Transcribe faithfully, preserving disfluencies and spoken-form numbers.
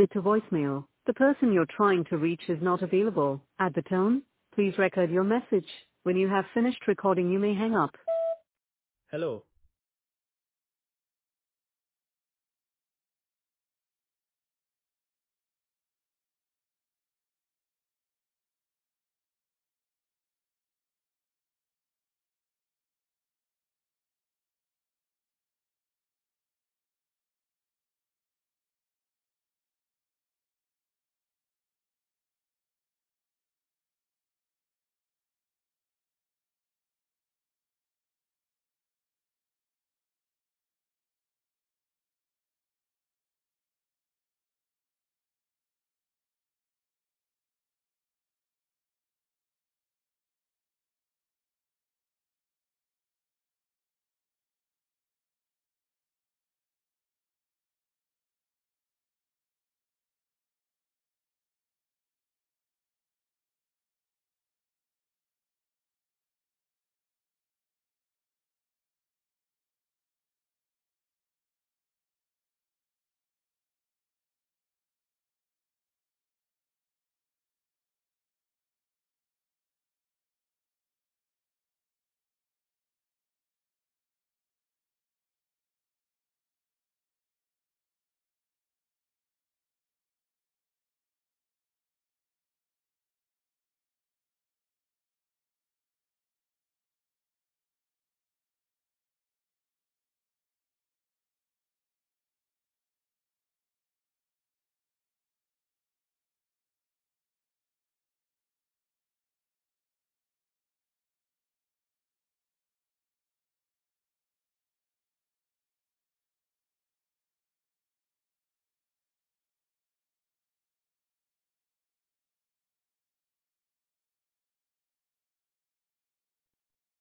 forwarded to voicemail. The person you're trying to reach is not available. At the tone, please record your message. When you have finished recording, you may hang up. Hello,